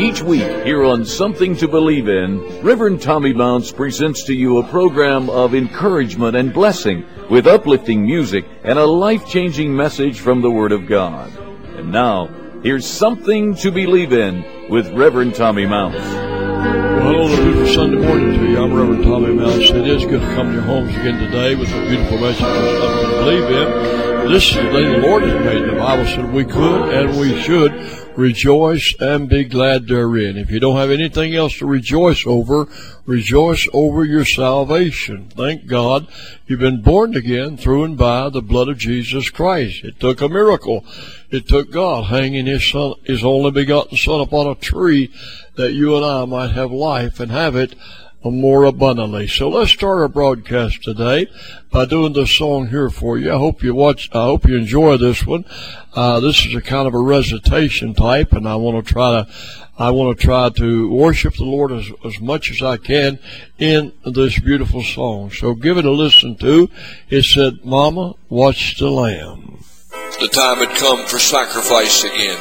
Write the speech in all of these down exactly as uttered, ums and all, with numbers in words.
Each week here on Something to Believe In, Reverend Tommy Mounts presents to you a program of encouragement and blessing with uplifting music and a life-changing message from the Word of God. And now, here's Something to Believe In with Reverend Tommy Mounts. Well, hello, a beautiful Sunday morning to you. I'm Reverend Tommy Mounts. It is good to come to your homes again today with a beautiful message of Something to Believe In. This is the day the Lord has made. The Bible said we could and we should rejoice and be glad therein. If you don't have anything else to rejoice over, rejoice over your salvation. Thank God you've been born again through and by the blood of Jesus Christ. It took a miracle. It took God hanging his son, his only begotten Son upon a tree that you and I might have life and have it more abundantly. So let's start our broadcast today by doing this song here for you. I hope you watch, I hope you enjoy this one. Uh, this is a kind of a recitation type, and I want to try to, I want to try to worship the Lord as, as much as I can in this beautiful song. So give it a listen to. It said, Mama, watch the Lamb. The time had come for sacrifice again.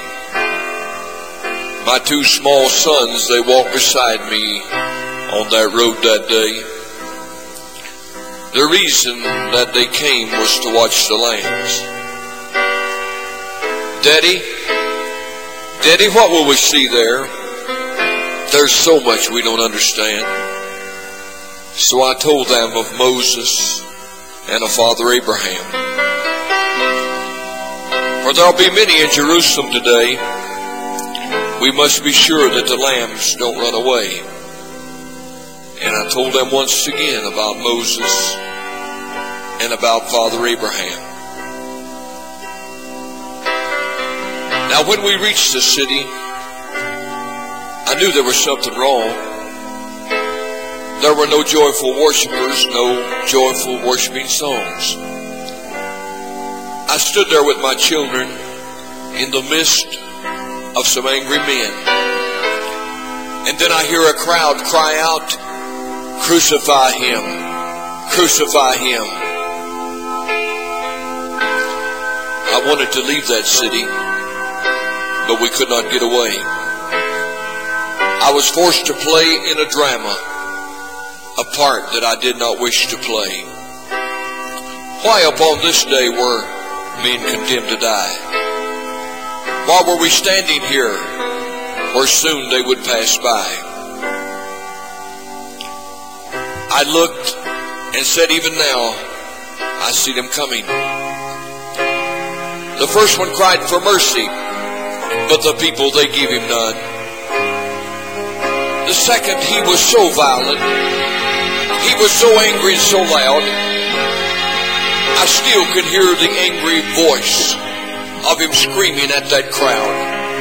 My two small sons, they walked beside me on that road that day. The reason that they came was to watch the lambs. Daddy, Daddy, what will we see there? There's so much we don't understand. So I told them of Moses and of Father Abraham. For there'll be many in Jerusalem today. We must be sure that the lambs don't run away. And I told them once again about Moses and about Father Abraham. Now when we reached the city, I knew there was something wrong. There were no joyful worshipers, no joyful worshiping songs. I stood there with my children in the midst of some angry men. And then I hear a crowd cry out, crucify him, crucify him. I wanted to leave that city, but we could not get away. I was forced to play in a drama, a part that I did not wish to play. Why upon this day were men condemned to die? Why were we standing here where soon they would pass by? I looked and said, even now, I see them coming. The first one cried for mercy, but the people, they gave him none. The second, he was so violent, he was so angry and so loud, I still could hear the angry voice of him screaming at that crowd.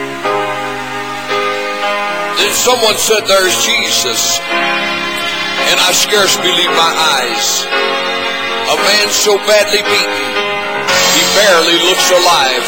Then someone said, there's Jesus. And I scarce believed my eyes. A man so badly beaten, he barely looks alive.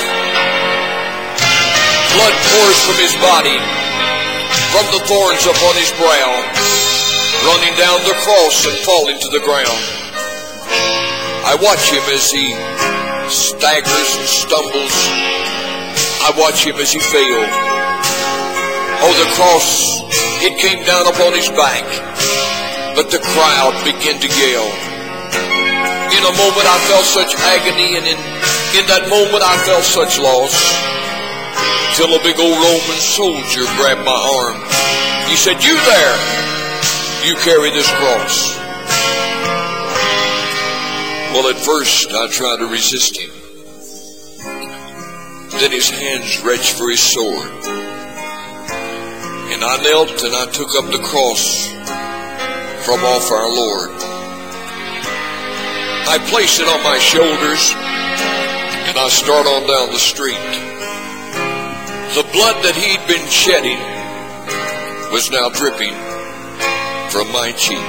Blood pours from his body, from the thorns upon his brow, running down the cross and falling to the ground. I watch him as he staggers and stumbles. I watch him as he fails. Oh, the cross, it came down upon his back. But the crowd began to yell. In a moment I felt such agony, and in, in that moment I felt such loss, till a big old Roman soldier grabbed my arm. He said, you there, you carry this cross. Well, at first I tried to resist him. Then his hands reached for his sword. And I knelt and I took up the cross from off our Lord. I place it on my shoulders and I start on down the street. The blood that he'd been shedding was now dripping from my cheek.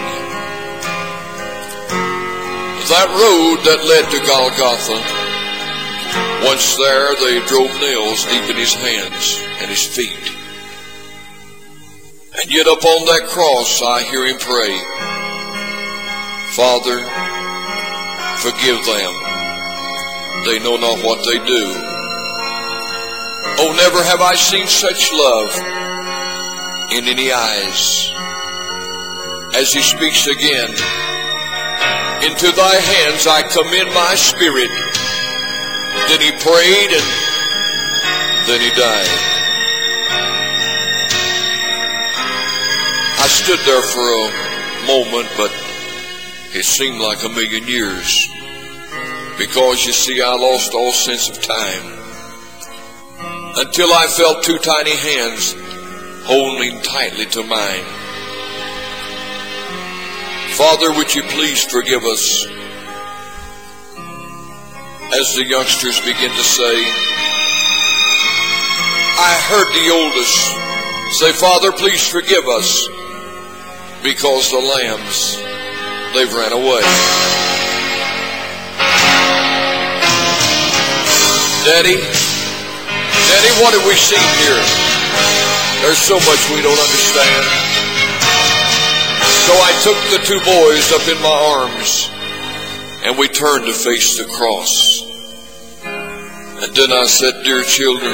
That road that led to Golgotha, once there they drove nails deep in his hands and his feet. And yet upon that cross I hear him pray, Father, forgive them. They know not what they do. Oh, never have I seen such love in any eyes. As he speaks again, into thy hands I commend my spirit. Then he prayed and then he died. I stood there for a moment, but it seemed like a million years. Because you see, I lost all sense of time. Until I felt two tiny hands holding tightly to mine. Father, would you please forgive us? As the youngsters begin to say, I heard the oldest say, Father, please forgive us, because the lambs, they've ran away. Daddy, Daddy, what have we seen here? There's so much we don't understand. So I took the two boys up in my arms, and we turned to face the cross. And then I said, dear children,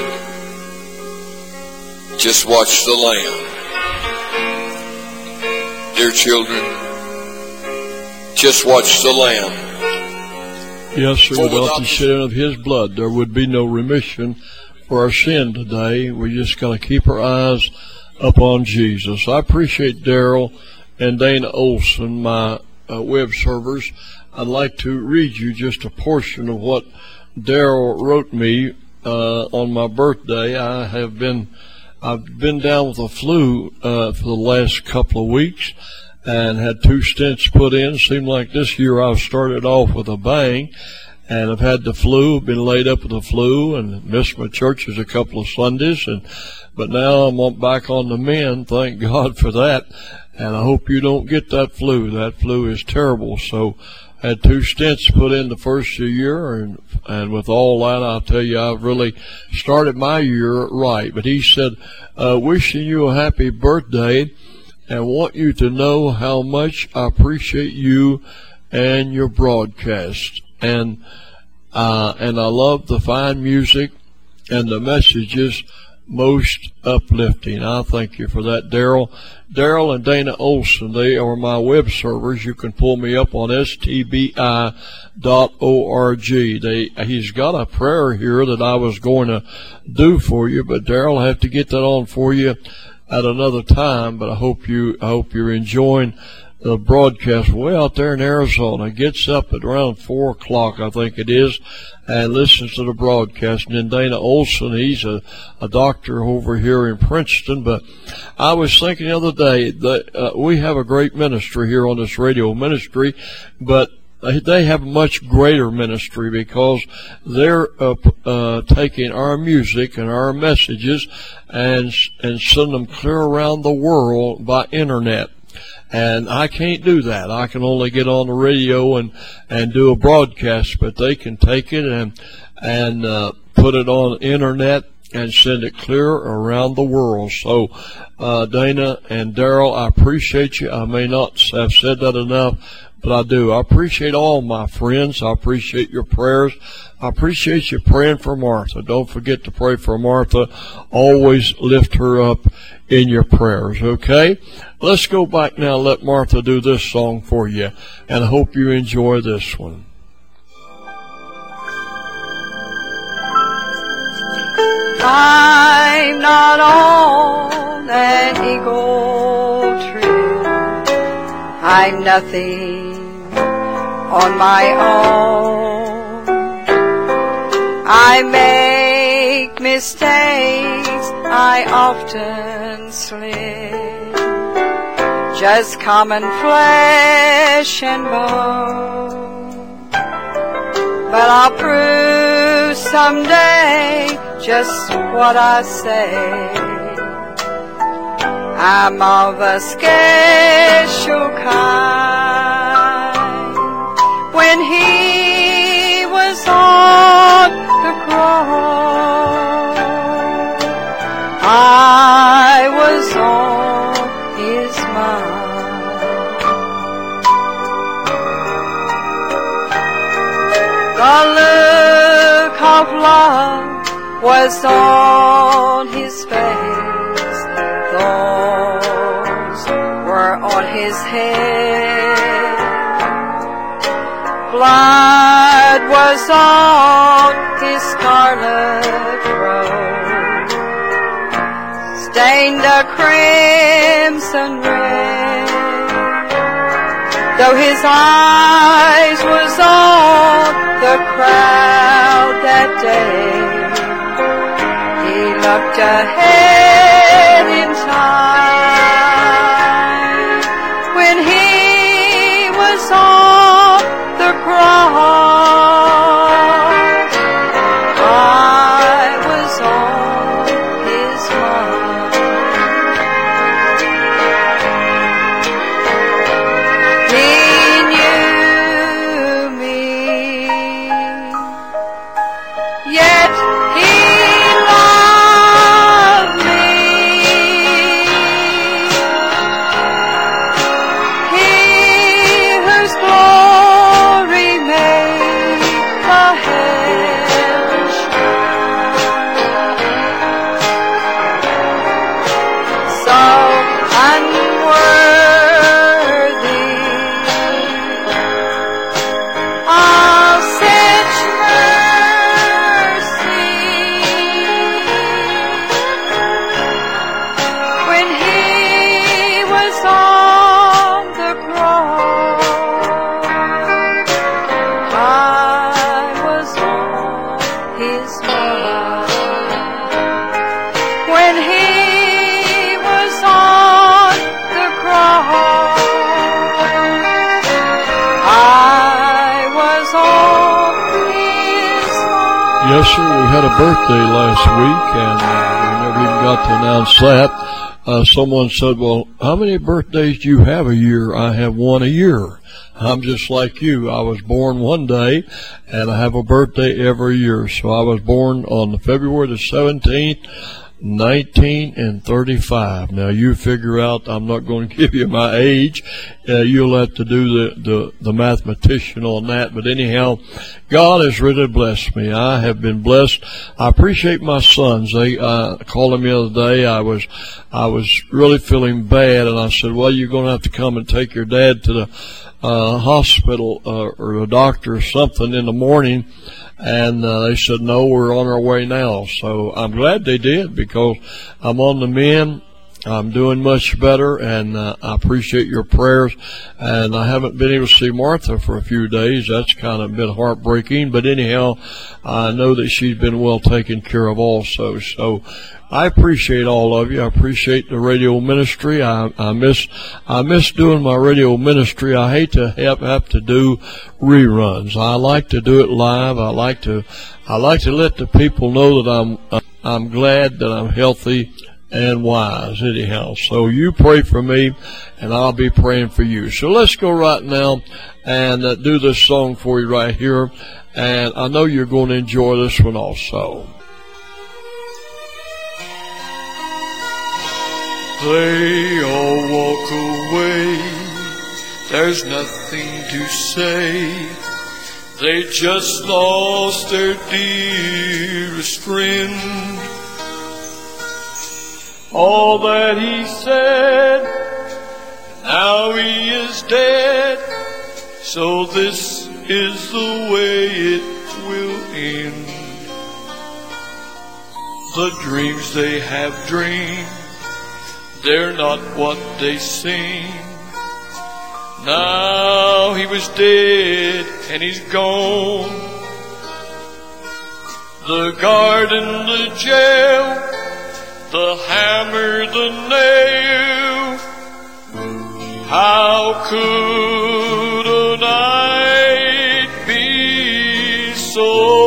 just watch the Lamb. Dear children, just watch the Lamb. Yes, sir, without the shedding of his blood, there would be no remission for our sin today. We're just going to keep our eyes upon Jesus. I appreciate Daryl and Dana Olson, my uh, web servers. I'd like to read you just a portion of what Daryl wrote me uh, on my birthday. I have been, I've been down with the flu uh, for the last couple of weeks and had two stents put in. Seemed like this year I've started off with a bang, and I've had the flu, been laid up with the flu, and missed my churches a couple of Sundays, and but now I'm back on the mend. Thank God for that. And I hope you don't get that flu. That flu is terrible. So I had two stents put in the first of the year, and, and with all that, I'll tell you, I've really started my year right. But he said, uh, wishing you a happy birthday and want you to know how much I appreciate you and your broadcast. And, uh, and I love the fine music and the messages, most uplifting. I thank you for that, Daryl. Daryl and Dana Olson, they are my web servers. You can pull me up on S T B I dot org. They, he's got a prayer here that I was going to do for you, but Daryl, I have to get that on for you at another time. But I hope you, I hope you're enjoying the broadcast. Way out there in Arizona, gets up at around four o'clock, I think it is, and listens to the broadcast. And then Dana Olson, he's a, a doctor over here in Princeton. But I was thinking the other day that uh, we have a great ministry here on this radio ministry, but they have a much greater ministry because they're uh, uh, taking our music and our messages and and send them clear around the world by internet. And I can't do that. I can only get on the radio and, and do a broadcast, but they can take it and, and, uh, put it on the internet and send it clear around the world. So, uh, Dana and Daryl, I appreciate you. I may not have said that enough, but I do. I appreciate all my friends. I appreciate your prayers. I appreciate you praying for Martha. Don't forget to pray for Martha. Always lift her up in your prayers, okay? Let's go back now. Let Martha do this song for you, and I hope you enjoy this one. I'm not on an eagle tree. I'm nothing on my own. I make mistakes, I often slip, just common flesh and bone. But I'll prove someday just what I say. I'm of a special kind. When he was on the cross, I was on his mind. The look of love was on his face, though head. Blood was on his scarlet robe, stained a crimson red. Though his eyes was on the crowd that day, he looked ahead in time when he was on the cross. I was on his mind. He knew me, yet he loved me. He whose glory made the heavens shine. So unworthy of such mercy, when he was on the cross, I was on his mind. When he was on the cross, I was on his mind. Yes, sir. We had a birthday last week, and uh, we never even got to announce that. Uh, someone said, well, how many birthdays do you have a year? I have one a year. I'm just like you. I was born one day, and I have a birthday every year. So I was born on February the seventeenth, nineteen and thirty-five. Now you figure out, I'm not going to give you my age. Uh, you'll have to do the, the, the mathematician on that. But anyhow, God has really blessed me. I have been blessed. I appreciate my sons. They uh, called me the other day. I was, I was really feeling bad, and I said, well, you're going to have to come and take your dad to the uh, hospital uh, or a doctor or something in the morning. And uh, they said, no, we're on our way now. So I'm glad they did, because I'm on the mend. I'm doing much better, and uh, I appreciate your prayers. And I haven't been able to see Martha for a few days. That's kind of been heartbreaking. But anyhow, I know that she's been well taken care of also. So I appreciate all of you. I appreciate the radio ministry. I, I miss, I miss doing my radio ministry. I hate to have, have to do reruns. I like to do it live. I like to, I like to let the people know that I'm, I'm glad that I'm healthy and wise anyhow. So you pray for me, and I'll be praying for you. So let's go right now and uh, do this song for you right here. And I know you're going to enjoy this one also. They all walk away, there's nothing to say. They just lost their dearest friend. All that he said, now he is dead. So this is the way it will end. The dreams they have dreamed, they're not what they seem. Now he was dead and he's gone. The garden, the jail, the hammer, the nail. How could a night be so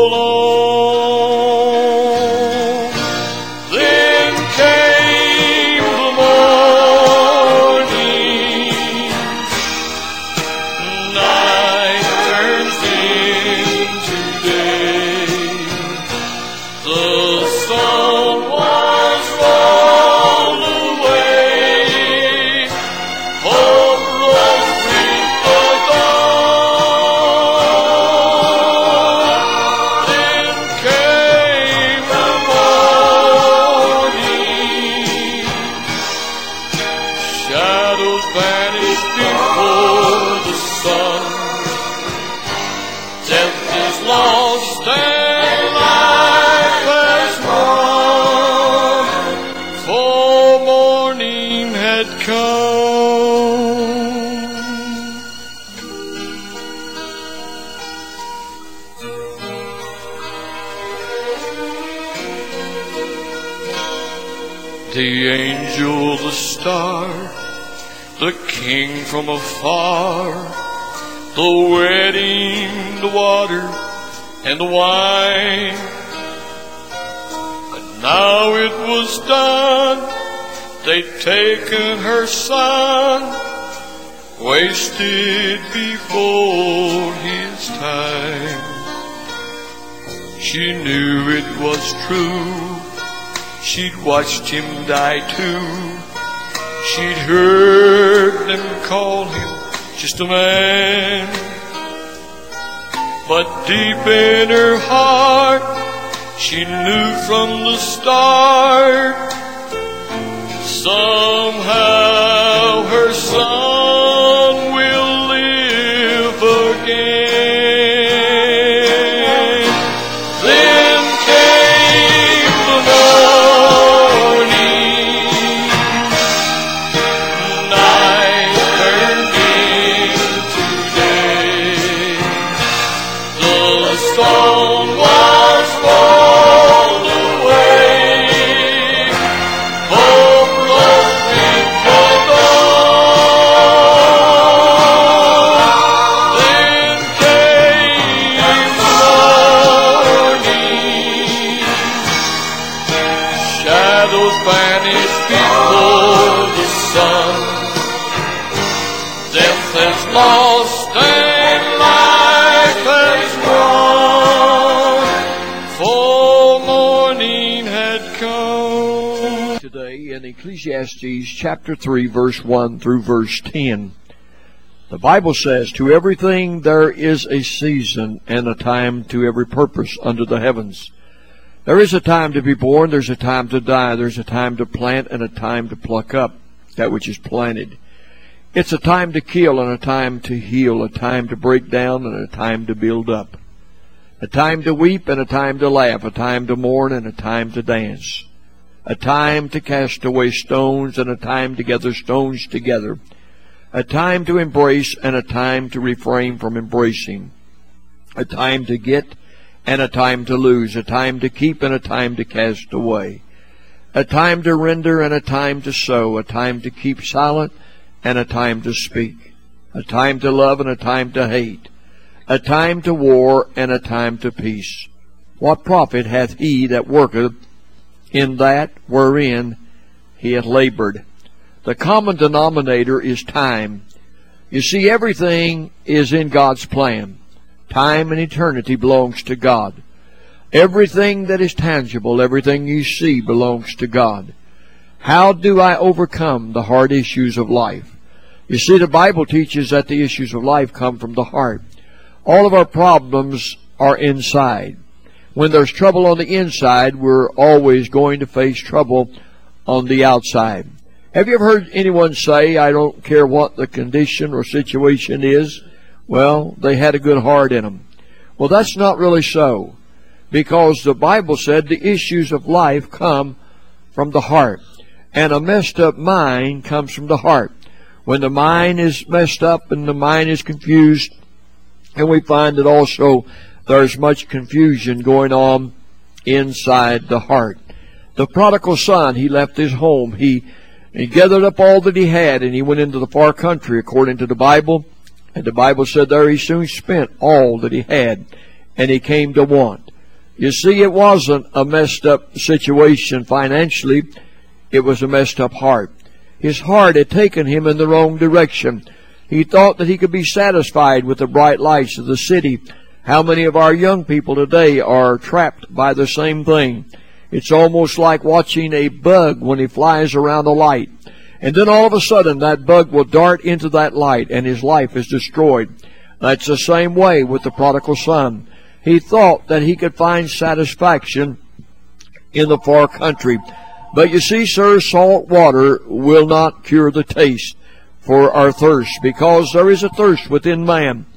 long? Then came the morning. Night turns into day. The sun was rolled away. Hope rose with the dawn. lost and life has won, for morning had come. The angel, the star, the king from afar, the wedding, the water, and the wine. And now it was done, they'd taken her son, wasted before his time. She knew it was true, she'd watched him die too. She'd heard them call him just a man, but deep in her heart she knew from the start, somehow her son will live again. Then came the morning, night turned into day. The stone was rolled away, hope lost before dawn. Then came the morning, shadows vanished before the sun. Death has lost and life has won, for morning had come. Today in Ecclesiastes chapter three, verse one through verse ten. The Bible says, "To everything there is a season and a time to every purpose under the heavens." There is a time to be born, there's a time to die, there's a time to plant and a time to pluck up that which is planted. It's a time to kill and a time to heal, a time to break down and a time to build up. A time to weep and a time to laugh, a time to mourn and a time to dance. A time to cast away stones and a time to gather stones together. A time to embrace and a time to refrain from embracing. A time to get and a time to lose. A time to keep and a time to cast away. A time to render and a time to sow. A time to keep silent and a time to speak. A time to love and a time to hate. A time to war and a time to peace. What profit hath he that worketh in that wherein he hath labored? The common denominator is time. You see, everything is in God's plan. Time and eternity belongs to God. Everything that is tangible, everything you see belongs to God. How do I overcome the hard issues of life? You see, the Bible teaches that the issues of life come from the heart. All of our problems are inside. When there's trouble on the inside, we're always going to face trouble on the outside. Have you ever heard anyone say, "I don't care what the condition or situation is"? Well, they had a good heart in them. Well, that's not really so, because the Bible said the issues of life come from the heart, and a messed up mind comes from the heart. When the mind is messed up and the mind is confused, and we find that also there's much confusion going on inside the heart. The prodigal son, he left his home. He, he gathered up all that he had, and he went into the far country according to the Bible. And the Bible said there he soon spent all that he had, and he came to want. You see, it wasn't a messed up situation financially. It was a messed up heart. His heart had taken him in the wrong direction. He thought that he could be satisfied with the bright lights of the city. How many of our young people today are trapped by the same thing? It's almost like watching a bug when he flies around a light. And then all of a sudden that bug will dart into that light and his life is destroyed. That's the same way with the prodigal son. He thought that he could find satisfaction in the far country. But you see, sir, salt water will not cure the taste for our thirst, because there is a thirst within man.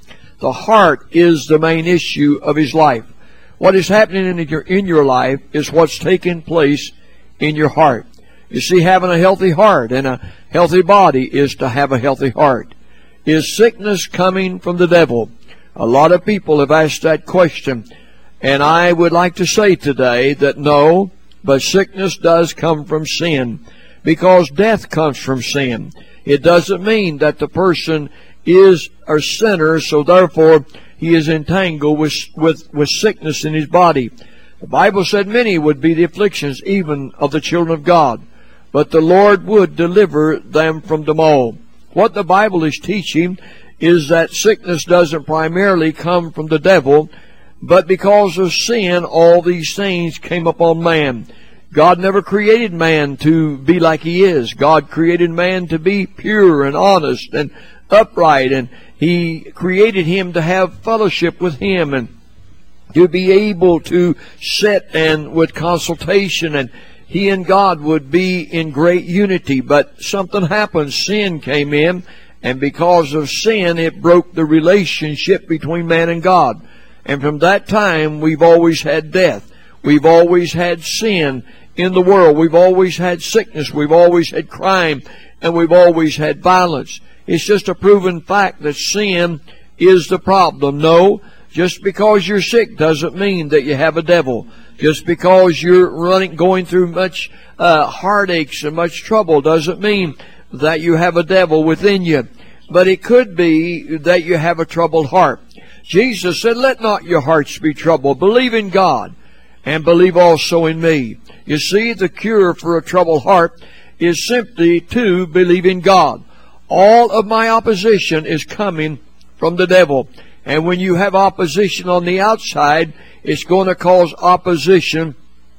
The heart is the main issue of his life. What is happening in your, in your life is what's taking place in your heart. You see, having a healthy heart and a healthy body is to have a healthy heart. Is sickness coming from the devil? A lot of people have asked that question, and I would like to say today that no, but sickness does come from sin, because death comes from sin. It doesn't mean that the person is a sinner, so therefore he is entangled with, with, with sickness in his body. The Bible said many would be the afflictions even of the children of God, but the Lord would deliver them from them all. What the Bible is teaching is that sickness doesn't primarily come from the devil, but because of sin, all these things came upon man. God never created man to be like he is. God created man to be pure and honest and upright, and he created him to have fellowship with him and to be able to sit and with consultation, and he and God would be in great unity. But something happened. Sin came in, and because of sin, it broke the relationship between man and God. And from that time, we've always had death. We've always had sin in the world. We've always had sickness. We've always had crime. And we've always had violence. It's just a proven fact that sin is the problem. No, just because you're sick doesn't mean that you have a devil. Just because you're running, going through much uh, heartaches and much trouble doesn't mean that you have a devil within you. But it could be that you have a troubled heart. Jesus said, "Let not your hearts be troubled. Believe in God, and believe also in me." You see, the cure for a troubled heart is simply to believe in God. All of my opposition is coming from the devil. And when you have opposition on the outside, it's going to cause opposition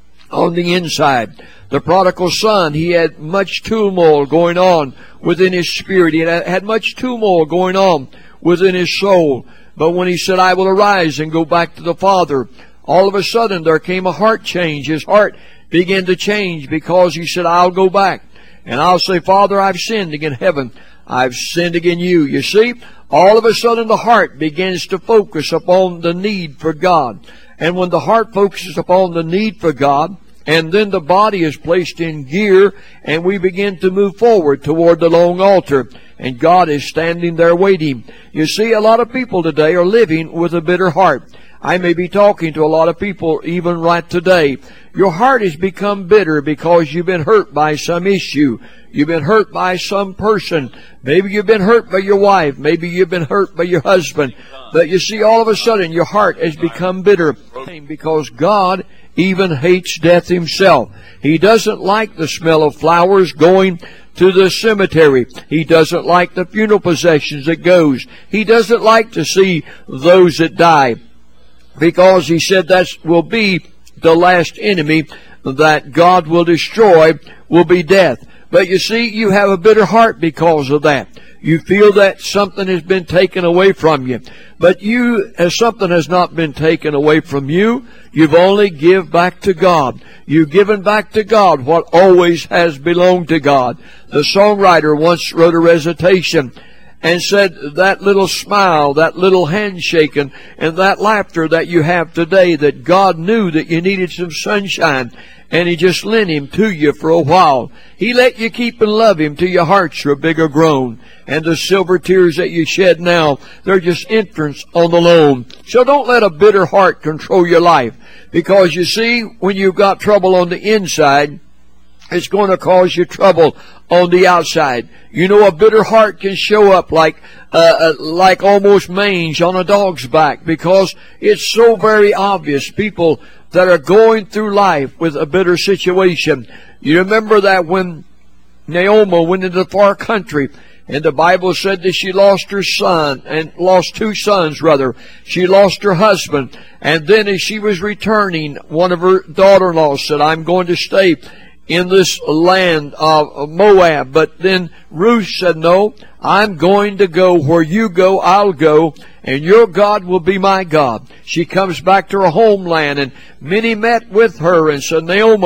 on the inside. The prodigal son, he had much turmoil going on within his spirit. He had, had much turmoil going on within his soul. But when he said, "I will arise and go back to the Father," all of a sudden there came a heart change. His heart began to change because he said, "I'll go back and I'll say, Father, I've sinned against heaven. I've sinned against you." You see, all of a sudden the heart begins to focus upon the need for God. And when the heart focuses upon the need for God, and then the body is placed in gear, and we begin to move forward toward the long altar, and God is standing there waiting. You see, a lot of people today are living with a bitter heart. I may be talking to a lot of people even right today. Your heart has become bitter because you've been hurt by some issue. You've been hurt by some person. Maybe you've been hurt by your wife. Maybe you've been hurt by your husband. But you see, all of a sudden your heart has become bitter because God even hates death himself. He doesn't like the smell of flowers going to the cemetery. He doesn't like the funeral processions that goes. He doesn't like to see those that die, because he said that will be the last enemy that God will destroy, will be death. But you see, you have a bitter heart because of that. You feel that something has been taken away from you. But you, as something has not been taken away from you, you've only give back to God. You've given back to God what always has belonged to God. The songwriter once wrote a recitation and said, that little smile, that little handshaking, and that laughter that you have today, that God knew that you needed some sunshine, and He just lent Him to you for a while. He let you keep and love Him till your hearts are bigger grown. And the silver tears that you shed now, they're just entrance on the loan. So don't let a bitter heart control your life. Because you see, when you've got trouble on the inside, it's going to cause you trouble on the outside. You know, a bitter heart can show up like uh, uh, like almost mange on a dog's back, because it's so very obvious. People that are going through life with a bitter situation. You remember that when Naomi went into the far country, and the Bible said that she lost her son, and lost two sons rather. She lost her husband, and then as she was returning, one of her daughter-in-laws said, I'm going to stay in this land of Moab. But then Ruth said, no, I'm going to go where you go, I'll go, and your God will be my God. She comes back to her homeland, and many met with her and said, Naomi,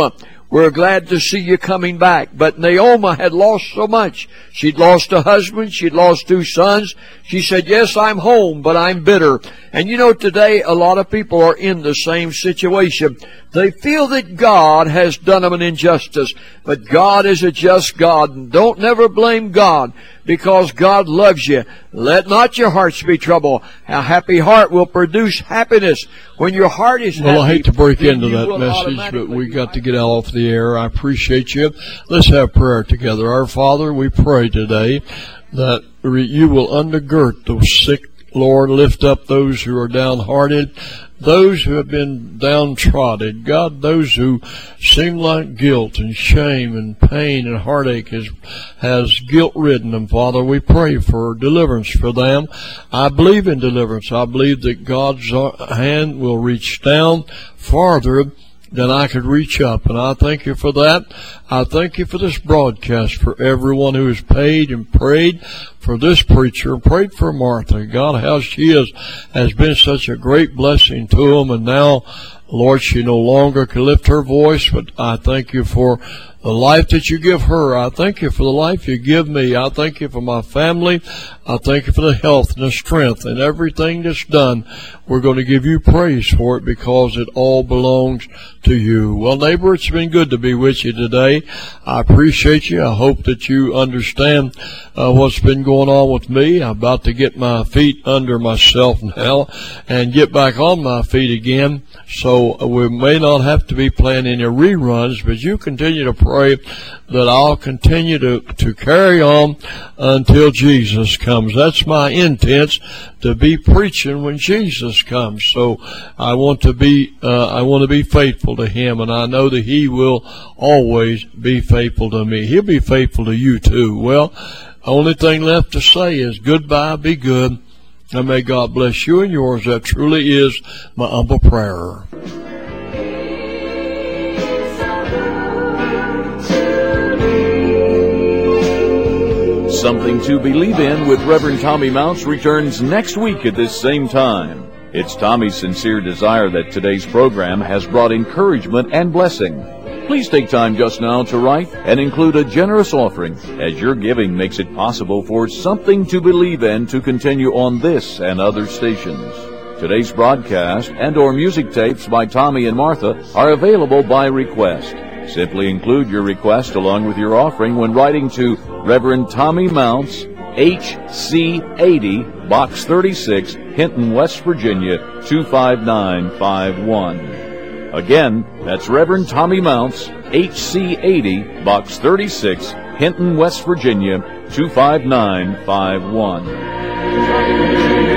we're glad to see you coming back. But Naomi had lost so much. She'd lost a husband. She'd lost two sons. She said, yes, I'm home, but I'm bitter. And you know, today a lot of people are in the same situation. They feel that God has done them an injustice. But God is a just God. And don't never blame God, because God loves you. Let not your hearts be troubled. A happy heart will produce happiness. When your heart is happy... Well, I hate to break into that message, but we got to get out off the air. I appreciate you. Let's have prayer together. Our Father, we pray today that you will undergird those sick, Lord. Lift up those who are downhearted, those who have been downtrodden. God, those who seem like guilt and shame and pain and heartache has, has guilt-ridden them, Father. We pray for deliverance for them. I believe in deliverance. I believe that God's hand will reach down farther than I could reach up. And I thank you for that. I thank you for this broadcast, for everyone who has paid and prayed for this preacher, and prayed for Martha. God, how she is, has been such a great blessing to them. And now, Lord, she no longer can lift her voice, but I thank you for the life that you give her. I thank you for the life you give me. I thank you for my family. I thank you for the health and the strength and everything that's done. We're going to give you praise for it, because it all belongs to you. Well, neighbor, it's been good to be with you today. I appreciate you. I hope that you understand uh, what's been going on with me. I'm about to get my feet under myself now and get back on my feet again. So we may not have to be playing any reruns, but you continue to pray that I'll continue to, to carry on until Jesus comes. That's my intent, to be preaching when Jesus comes. So I want to be, uh, I want to be faithful to Him, and I know that He will always be faithful to me. He'll be faithful to you too. Well, only thing left to say is goodbye, be good, and may God bless you and yours. That truly is my humble prayer. Something to Believe In with Reverend Tommy Mounts returns next week at this same time. It's Tommy's sincere desire that today's program has brought encouragement and blessing. Please take time just now to write and include a generous offering, as your giving makes it possible for Something to Believe In to continue on this and other stations. Today's broadcast and or music tapes by Tommy and Martha are available by request. Simply include your request along with your offering when writing to Reverend Tommy Mounts, H C eighty, Box thirty-six, Hinton, West Virginia, two five nine five one. Again, that's Reverend Tommy Mounts, H C eighty, Box thirty-six, Hinton, West Virginia, two five nine five one.